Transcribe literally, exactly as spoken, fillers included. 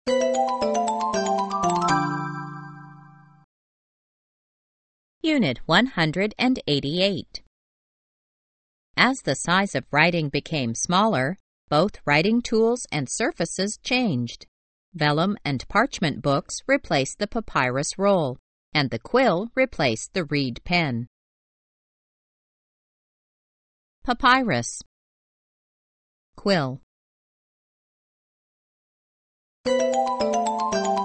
Unit one hundred eighty-eight. As the size of writing became smaller, both writing tools and surfaces changed. Vellum and parchment books replaced the papyrus roll, and the quill replaced the reed pen. Papyrus. Quill.